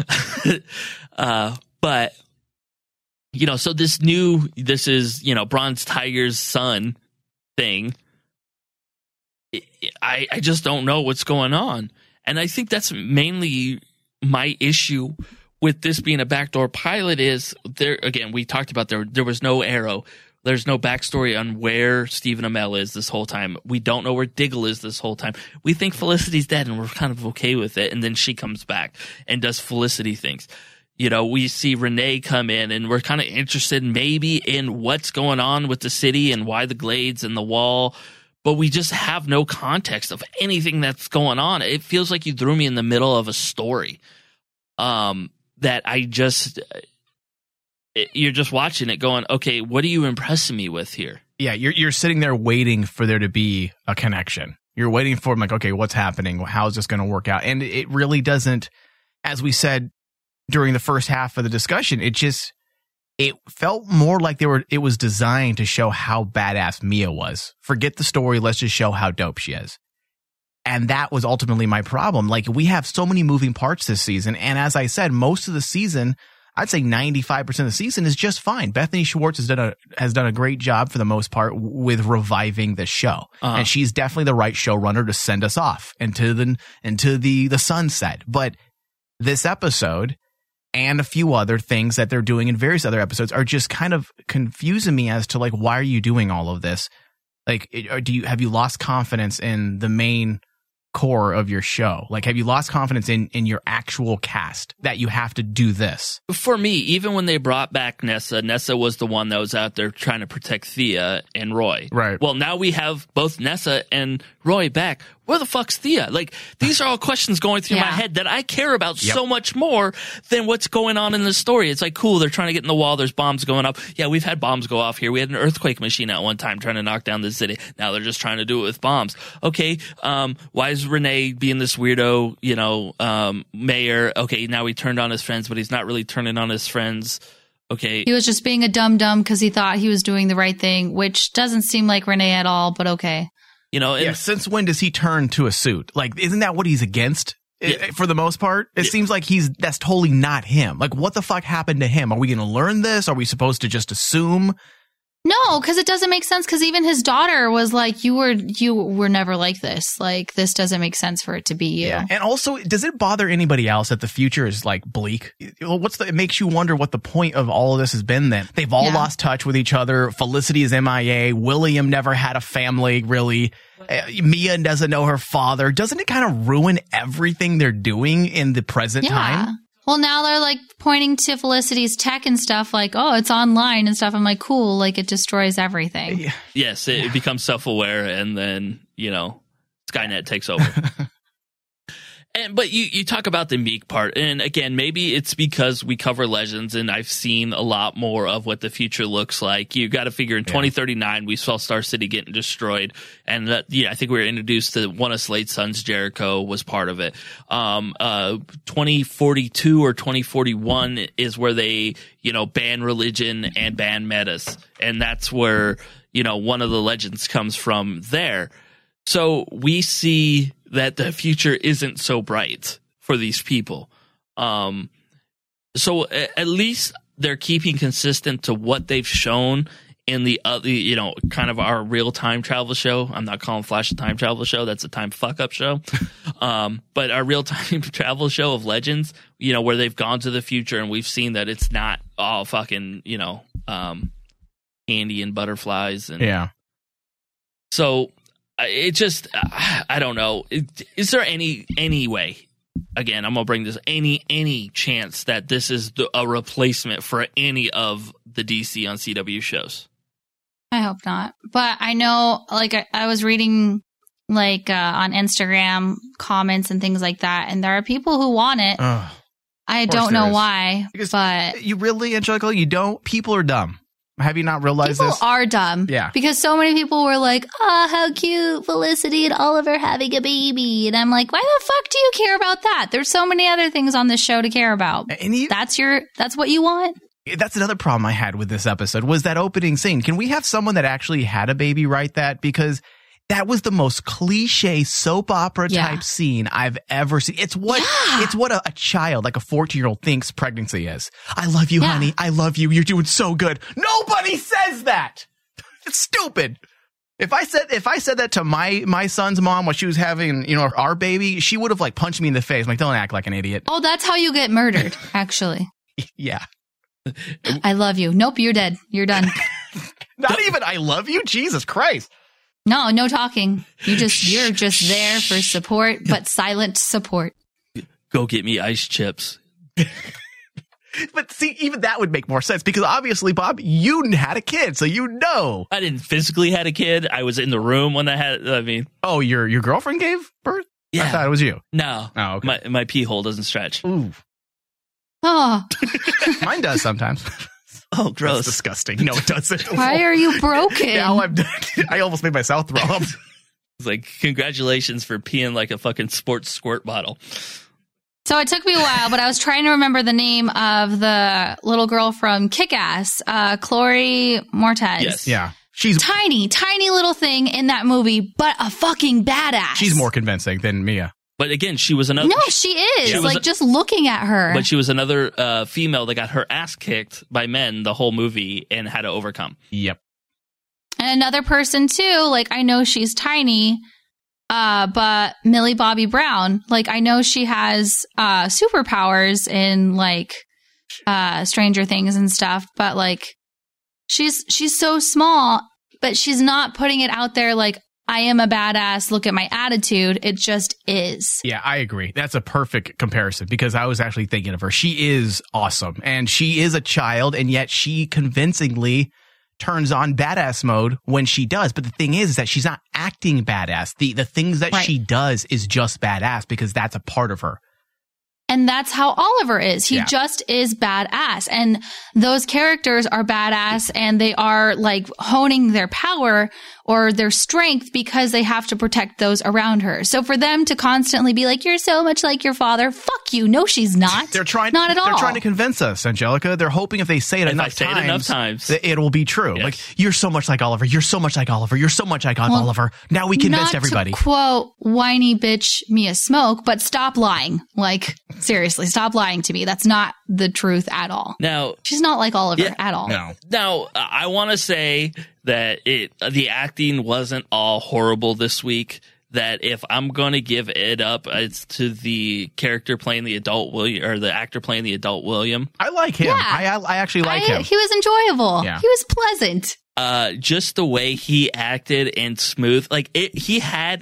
But so this is Bronze Tiger's son thing. I just don't know what's going on, and I think that's mainly my issue with this being a backdoor pilot. Is there, again, we talked about there was no Arrow. There's no backstory on where Stephen Amell is this whole time. We don't know where Diggle is this whole time. We think Felicity's dead, and we're kind of okay with it. And then she comes back and does Felicity things. We see Renee come in, and we're kind of interested maybe in what's going on with the city and why the Glades and the Wall. But we just have no context of anything that's going on. It feels like you threw me in the middle of a story. That you're just watching it going, okay, what are you impressing me with here? Yeah, you're sitting there waiting for there to be a connection. You're waiting for them, like, okay, what's happening? How's this going to work out? And it really doesn't, as we said during the first half of the discussion, it felt more like it was designed to show how badass Mia was. Forget the story, let's just show how dope she is. And that was ultimately my problem. Like, we have so many moving parts this season. And as I said, most of the season, I'd say 95% of the season is just fine. Bethany Schwartz has done a great job for the most part with reviving the show. And she's definitely the right showrunner to send us off into the sunset. But this episode and a few other things that they're doing in various other episodes are just kind of confusing me as to, like, why are you doing all of this? Like, have you lost confidence in the main core of your show? Like, have you lost confidence in your actual cast that you have to do this? For me, even when they brought back Nessa was the one that was out there trying to protect Thea and Roy. Right. Well, now we have both Nessa and Roy back. Where the fuck's Thea? Like, these are all questions going through my head that I care about so much more than what's going on in the story. It's like, cool, they're trying to get in the wall. There's bombs going up. Yeah, we've had bombs go off here. We had an earthquake machine at one time trying to knock down the city. Now they're just trying to do it with bombs. Okay, why is Renee being this weirdo, mayor? Okay, now he turned on his friends, but he's not really turning on his friends. Okay. He was just being a dum-dum because he thought he was doing the right thing, which doesn't seem like Renee at all, but okay. Since when does he turn to a suit? Like, isn't that what he's against for the most part? It seems like that's totally not him. Like, what the fuck happened to him? Are we going to learn this? Are we supposed to just assume? No, because it doesn't make sense. Because even his daughter was like, "You were never like this. Like, this doesn't make sense for it to be you." Yeah. And also, does it bother anybody else that the future is like bleak? It makes you wonder what the point of all of this has been. Then they've all lost touch with each other. Felicity is MIA. William never had a family really. Mia doesn't know her father. Doesn't it kind of ruin everything they're doing in the present time? Well, now they're like pointing to Felicity's tech and stuff like, oh, it's online and stuff. I'm like, cool. Like, it destroys everything. Yeah. Yes, it becomes self-aware, and then, Skynet takes over. But you talk about the Meek part, and again, maybe it's because we cover Legends, and I've seen a lot more of what the future looks like. You got to figure in 2039, we saw Star City getting destroyed, and I think we were introduced to one of Slade's sons, Jericho, was part of it. 2042 or 2041 is where they, ban religion and ban metas, and that's where, one of the Legends comes from there. So we see that the future isn't so bright for these people. So at least they're keeping consistent to what they've shown in the other, kind of our real time travel show. I'm not calling Flash a time travel show. That's a time fuck up show. But our real time travel show of Legends, where they've gone to the future and we've seen that it's not all fucking, candy and butterflies. And so it just, I don't know. Is there any way, again, I'm going to bring this, any chance that this is a replacement for any of the DC on CW shows? I hope not. But I know, like, I was reading, like, on Instagram comments and things like that, and there are people who want it. I don't know why, but... You really, Angelica, you don't? People are dumb. Have you not realized this? People are dumb. Yeah. Because so many people were like, oh, how cute, Felicity and Oliver having a baby. And I'm like, why the fuck do you care about that? There's so many other things on this show to care about. And that's what you want? That's another problem I had with this episode, was that opening scene. Can we have someone that actually had a baby write that? Because that was the most cliche soap opera type scene I've ever seen. It's what a child, like a 14-year-old, thinks pregnancy is. I love you, honey. I love you. You're doing so good. Nobody says that. It's stupid. If I said that to my son's mom while she was having, our baby, she would have like punched me in the face. I'm like, don't act like an idiot. Oh, that's how you get murdered, actually. Yeah. I love you. Nope, you're dead. You're done. Not even I love you? Jesus Christ. No talking. You're just there for support, but silent support. Go get me ice chips. But see, even that would make more sense because obviously, Bob, you had a kid, so you know. I didn't physically had a kid. I was in the room when Oh, your girlfriend gave birth? Yeah. I thought it was you. No. Oh, okay. My pee hole doesn't stretch. Ooh. Oh. Mine does sometimes. Oh, gross. That's disgusting. No, it doesn't. Why are you broken? Now I almost made myself throw up. It's like, congratulations for peeing like a fucking sports squirt bottle. So it took me a while, but I was trying to remember the name of the little girl from Kick-Ass, Chloe Moretz. Yes. Yeah. She's tiny little thing in that movie, but a fucking badass. She's more convincing than Mia. But again, she was another. No, she is. Just looking at her. But she was another female that got her ass kicked by men the whole movie and had to overcome. Yep. And another person too. Like, I know she's tiny, but Millie Bobby Brown. Like, I know she has superpowers in like Stranger Things and stuff, but like she's so small, but she's not putting it out there like, I am a badass, look at my attitude. It just is. Yeah, I agree. That's a perfect comparison because I was actually thinking of her. She is awesome and she is a child, and yet she convincingly turns on badass mode when she does. But the thing is that she's not acting badass. The things that she does is just badass because that's a part of her. And that's how Oliver is. He just is badass. And those characters are badass and they are like honing their power or their strength because they have to protect those around her. So for them to constantly be like, you're so much like your father, fuck you. No, she's not. They're trying, not at all. They're trying to convince us, Angelica. They're hoping if they say it enough times, that it will be true. Yes. Like, you're so much like Oliver. You're so much like Oliver. You're so much like Oliver. Now we convinced everybody. Not to quote whiny bitch Mia Smoke, but stop lying. Like, seriously, stop lying to me. That's not the truth at all. Now, she's not like Oliver at all. No. Now, I want to say that the acting wasn't all horrible this week. That if I'm going to give it up, it's to the character playing the adult William, or the actor playing the adult William. I like him. Yeah. I actually like him. He was enjoyable. Yeah. He was pleasant. Just the way he acted and smooth, like he had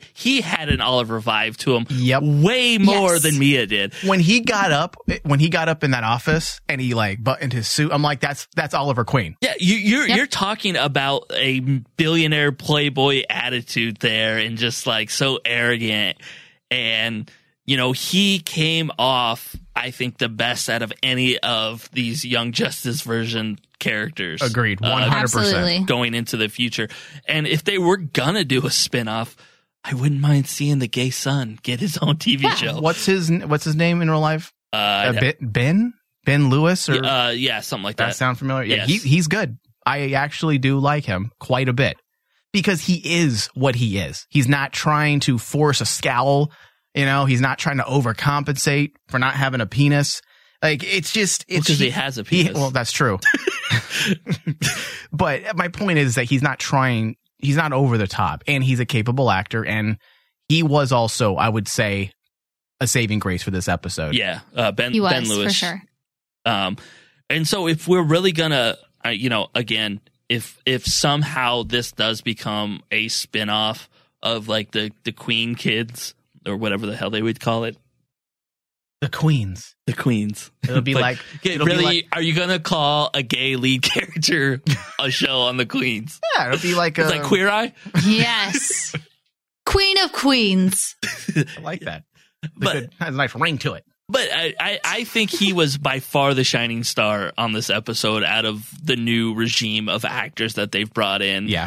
an Oliver vibe to him. Yep. Way more than Mia did. When he got up in that office and he like buttoned his suit, I'm like, that's Oliver Queen. Yeah, you're talking about a billionaire playboy attitude there, and just like so arrogant, and you know, he came off, I think, the best out of any of these Young Justice version characters. Agreed, 100%. Going into the future. And if they were gonna do a spinoff, I wouldn't mind seeing the gay son get his own TV show. What's his name in real life? Ben Lewis, or something like that. That sound familiar? Yeah, yes. He's good. I actually do like him quite a bit because he is what he is. He's not trying to force a scowl. You know, he's not trying to overcompensate for not having a penis. Like, it's just... Because he has a penis. Well, that's true. But my point is that he's not over the top, and he's a capable actor, and he was also, I would say, a saving grace for this episode. Yeah, Ben Lewis. For sure. And so if we're really gonna, again, if somehow this does become a spinoff of like the Queen kids, or whatever the hell they would call it. The Queens. It'll be like... Are you going to call a gay lead character a show on the Queens? Yeah, it'll be like... It's like Queer Eye? Yes. Queen of Queens. I like that. It has a nice ring to it. But I think he was by far the shining star on this episode out of the new regime of actors that they've brought in. Yeah.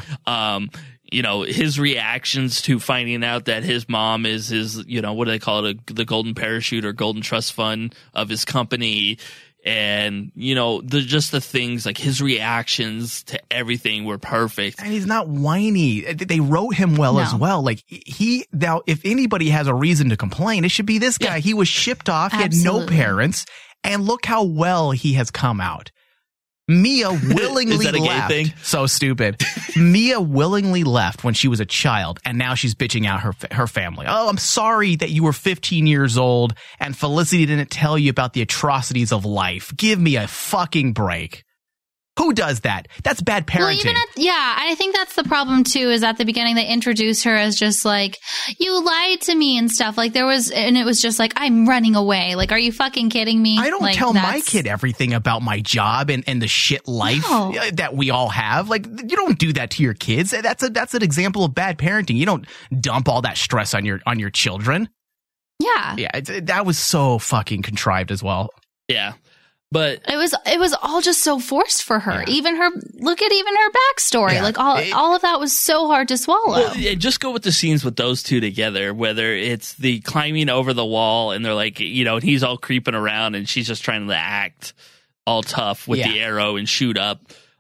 His reactions to finding out that his mom is his, what do they call it? The golden parachute or golden trust fund of his company. And, the things like his reactions to everything were perfect. And he's not whiny. They wrote him well as well. Like now, if anybody has a reason to complain, it should be this guy. Yeah. He was shipped off. Absolutely. He had no parents. And look how well he has come out. Mia willingly Is that a left. Gay thing? So stupid. Mia willingly left when she was a child, and now she's bitching out her family. Oh, I'm sorry that you were 15 years old and Felicity didn't tell you about the atrocities of life. Give me a fucking break. Who does that? That's bad parenting. Well, I think that's the problem too, is at the beginning they introduced her as just like, you lied to me and stuff. Like it was just like, I'm running away. Like, are you fucking kidding me? I don't tell my kid everything about my job and the shit life that we all have. Like, you don't do that to your kids. That's an example of bad parenting. You don't dump all that stress on your children. Yeah. Yeah. That was so fucking contrived as well. Yeah. But it was all just so forced for her. Yeah. Look at her backstory. Yeah. Like all of that was so hard to swallow. Well, just go with the scenes with those two together, whether it's the climbing over the wall and they're like, and he's all creeping around and she's just trying to act all tough with the arrow and shoot up.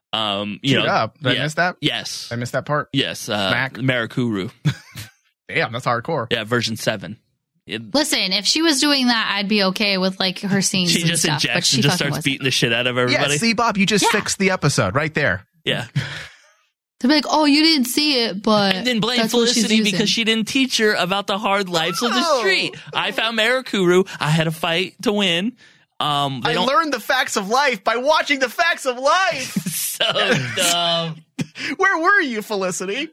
Did I miss that? Yes. I missed that part? Yes. Mac? Marakuru. Damn, that's hardcore. Yeah, version 7. Listen, if she was doing that, I'd be okay with like her scenes She and just stuff. But injects she and just fucking starts wasn't. beating the shit out of everybody. Yeah, see, Bob, you just fixed the episode right there. Yeah. To be like, oh, you didn't see it, but And then blame that's what she's Felicity using. because she didn't teach her about the hard lives of the street. I found Marakuru. I had a fight to win. I learned the facts of life by watching the facts of life. So dumb. Where were you, Felicity?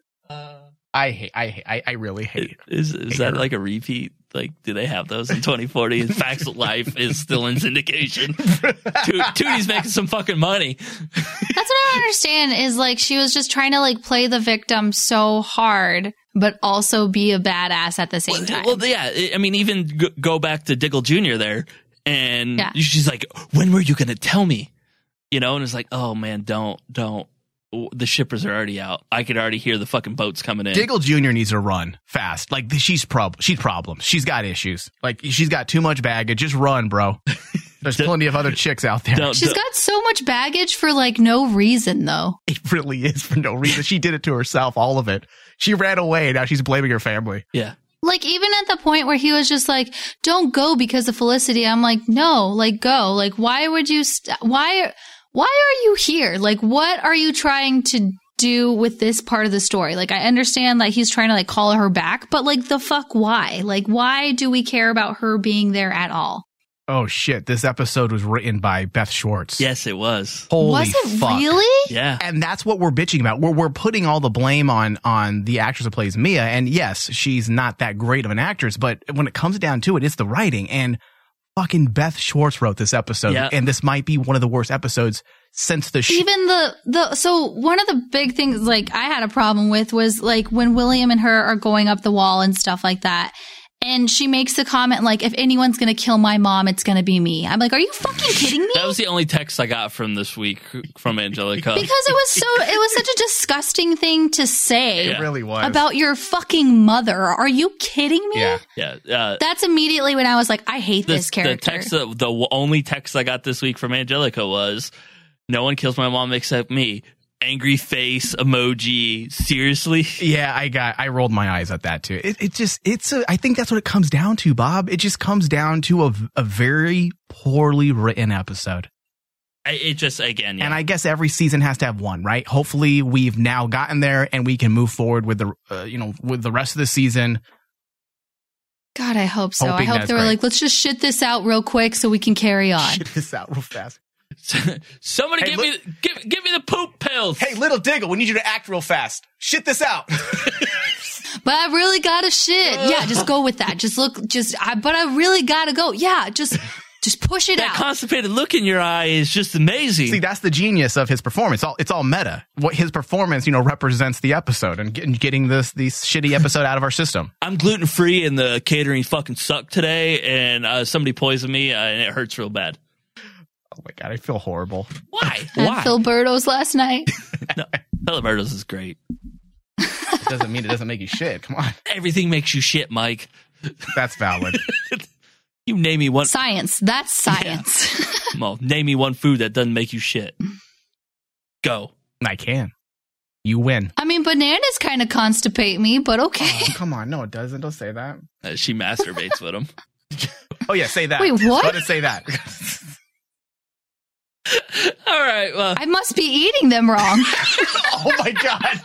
I really hate it. Is that like a repeat? Like, do they have those in 2040? And Facts of Life is still in syndication. Tootie's making some fucking money. That's what I don't understand is like she was just trying to like play the victim so hard, but also be a badass at the same time. Well, yeah. I mean, even go back to Diggle Jr. there, and she's like, "When were you going to tell me?" You know, and it's like, "Oh man, don't." The shippers are already out. I could already hear the fucking boats coming in. Diggle Jr. needs to run fast. Like, she's problems. She's got issues. Like, she's got too much baggage. Just run, bro. There's plenty of other chicks out there. She's got so much baggage for like no reason, though. It really is for no reason. She did it to herself, all of it. She ran away. Now she's blaming her family. Yeah. Like, even at the point where he was just like, don't go because of Felicity. I'm like, no, like, go. Like, why would you, why are you here? Like, what are you trying to do with this part of the story? Like, I understand like he's trying to like call her back, but like the fuck why? Like, why do we care about her being there at all? Oh shit, this episode was written by Beth Schwartz. Yes, it was. Holy was it fuck. really? Yeah. And that's what we're bitching about. We're putting all the blame on the actress who plays Mia. And yes, she's not that great of an actress, but when it comes down to it, it's the writing. And fucking Beth Schwartz wrote this episode. Yeah. And this might be one of the worst episodes since the Even so one of the big things like I had a problem with was like when William and her are going up the wall and stuff like that. And she makes the comment like, if anyone's going to kill my mom, it's going to be me. I'm like, are you fucking kidding me? That was the only text I got from this week from Angelica. Because it was such a disgusting thing to say. It really was. About your fucking mother. Are you kidding me? Yeah. That's immediately when I was like, I hate this character. The only text I got this week from Angelica was, no one kills my mom except me. Angry face emoji. Seriously? Yeah, I rolled my eyes at that too. I think that's what it comes down to, Bob. It just comes down to a very poorly written episode. Again, yeah. And I guess every season has to have one, right? Hopefully we've now gotten there and we can move forward with with the rest of the season. God, I hope so. I Hoping hope that's they were great. like, let's just shit this out real quick so we can carry on. Shit this out real fast. Somebody give me the poop pills. Hey, little Diggle, we need you to act real fast. Shit this out. But I really gotta shit. Yeah, just go with that. But I really gotta go. Yeah, just push it That out. constipated look in your eye is just amazing. See, that's the genius of his performance. It's all meta. What his performance, represents the episode and getting this shitty episode out of our system. I'm gluten free and the catering fucking sucked today, and somebody poisoned me and it hurts real bad. Oh my God, I feel horrible. Why? And Philberto's last night. No, Philberto's is great. It doesn't mean it doesn't make you shit. Come on. Everything makes you shit, Mike. That's valid. You name me one. Science. That's science. Yeah. Well, name me one food that doesn't make you shit. Go. I can. You win. I mean, bananas kind of constipate me, but okay. Oh, come on. No, it doesn't. Don't say that. She masturbates with him. Oh, yeah. Say that. Wait, what? Let it say that. All right. Well, I must be eating them wrong. Oh, my God.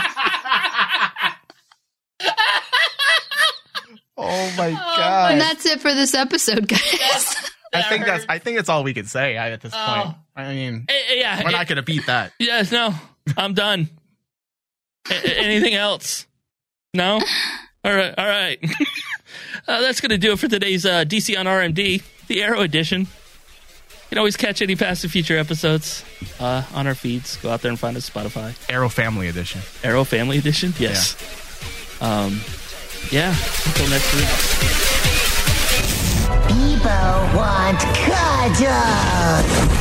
Oh, my God. And that's it for this episode, guys. I think that's all we can say at this point. I mean, yeah, we're not going to beat that. Yes, no, I'm done. Anything else? No? All right. That's going to do it for today's DC on RMD, the Arrow edition. You can always catch any past and future episodes on our feeds. Go out there and find us Spotify. Arrow Family Edition. Arrow Family Edition? Yes. Yeah. Until next week. People want cuddles.